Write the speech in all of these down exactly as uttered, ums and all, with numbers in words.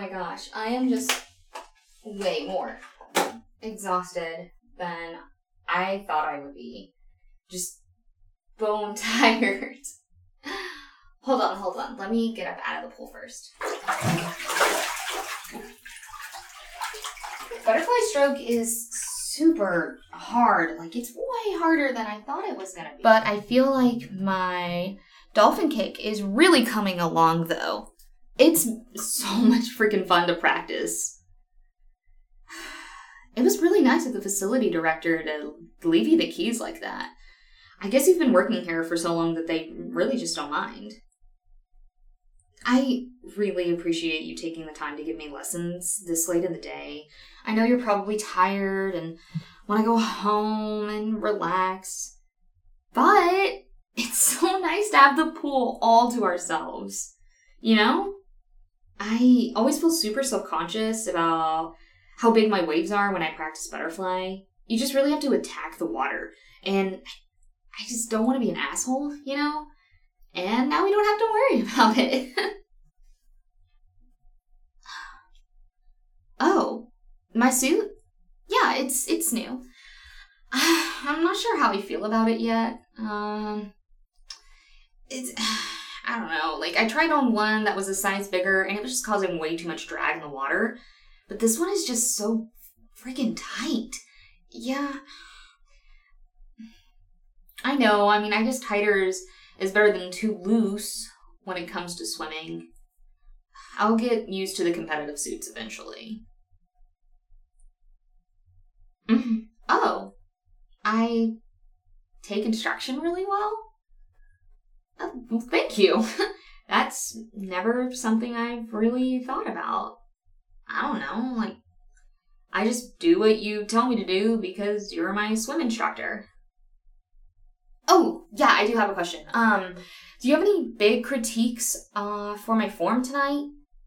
my gosh, I am just way more exhausted than I thought I would be. Just bone tired. Hold on, hold on. Let me get up out of the pool first. Butterfly stroke is super hard. Like, it's way harder than I thought it was gonna be. But I feel like my dolphin kick is really coming along, though. It's so much freaking fun to practice. It was really nice of the facility director to leave you the keys like that. I guess you've been working here for so long that they really just don't mind. I really appreciate you taking the time to give me lessons this late in the day. I know you're probably tired and want to go home and relax. But it's so nice to have the pool all to ourselves. You know? I always feel super self-conscious about how big my waves are when I practice butterfly. You just really have to attack the water. And I just don't want to be an asshole, you know? And now we don't have to worry about it. Oh, my suit? Yeah, it's it's new. I'm not sure how I feel about it yet. Um, it's, I don't know. Like, I tried on one that was a size bigger, and it was just causing way too much drag in the water. But this one is just so freaking tight. Yeah. I know. I mean, I guess tighter is, is better than too loose when it comes to swimming. I'll get used to the competitive suits eventually. Mm-hmm. Oh. I take instruction really well? Oh, well, thank you. That's never something I've really thought about. I don't know, like, I just do what you tell me to do because you're my swim instructor. Oh, yeah, I do have a question. Um, do you have any big critiques uh, for my form tonight?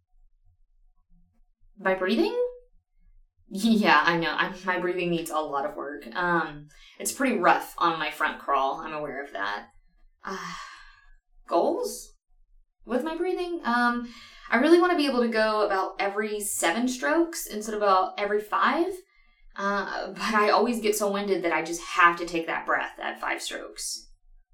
My breathing? Yeah, I know. I'm, my breathing needs a lot of work. Um, it's pretty rough on my front crawl. I'm aware of that. Uh, goals with my breathing? Um, I really want to be able to go about every seven strokes instead of about every five. Uh, but I always get so winded that I just have to take that breath at five strokes.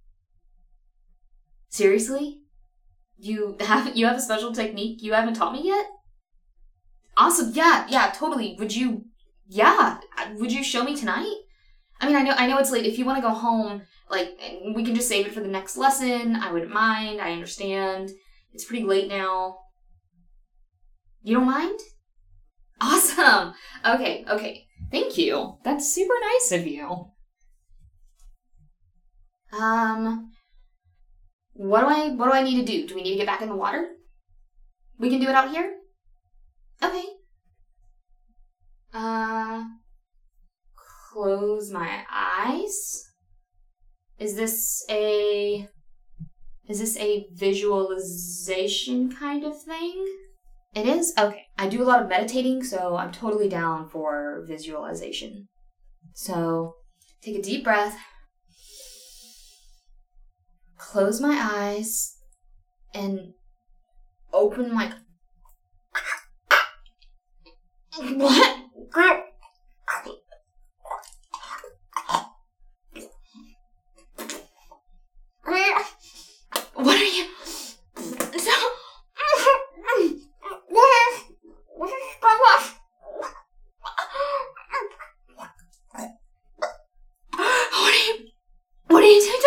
Seriously? You have you have a special technique you haven't taught me yet? Awesome. Yeah, yeah, totally. Would you, yeah, would you show me tonight? I mean, I know, I know it's late. If you want to go home, like, we can just save it for the next lesson. I wouldn't mind. I understand. It's pretty late now. You don't mind? Awesome. Okay, okay. Thank you. That's super nice of you. Um, what do I, what do I need to do? Do we need to get back in the water? We can do it out here? Okay. Uh, close my eyes. Is this a, is this a visualization kind of thing? It is? Okay. I do a lot of meditating, so I'm totally down for visualization. So, take a deep breath. Close my eyes. And open my... What? What are you... What are you doing?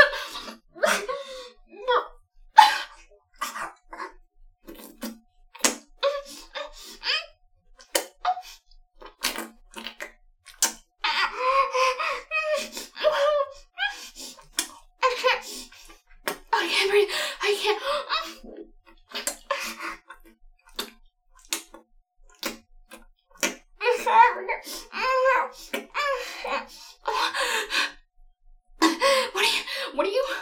What are you...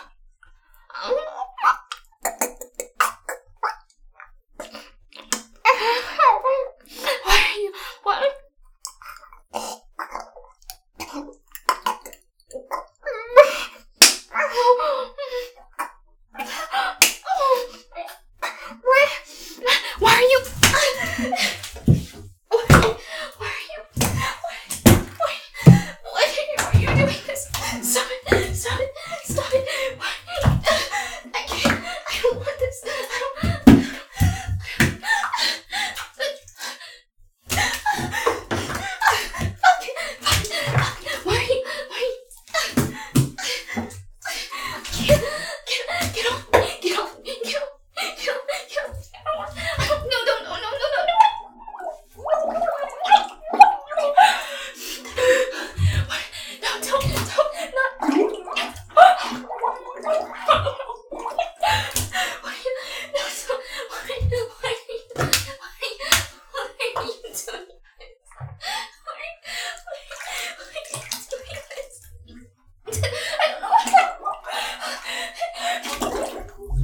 What are you... What?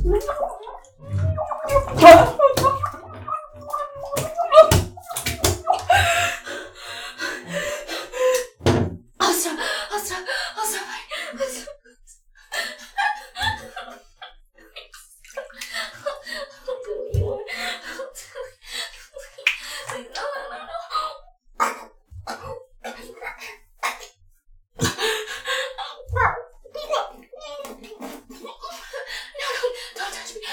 I'll stop. I'll stop. I'll stop. I'll stop. I'll do what you want. I'll do it. No, no, no, no. No, don't, don't touch me.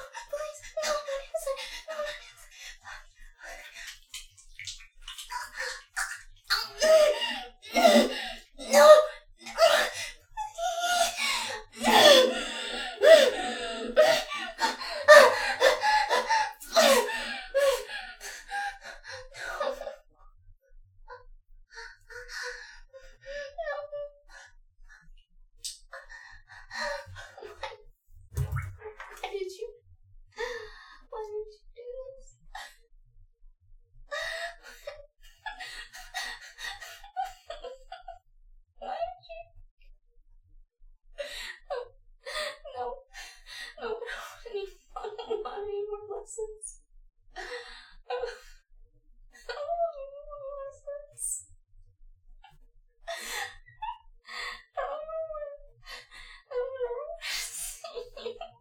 please, no, not inside, no, not inside. No, Why did you? Why did you do this? Why did you? No, no, no, I need, I don't want any more lessons. I don't, I don't want any more lessons. I don't know what, I don't know what to see you.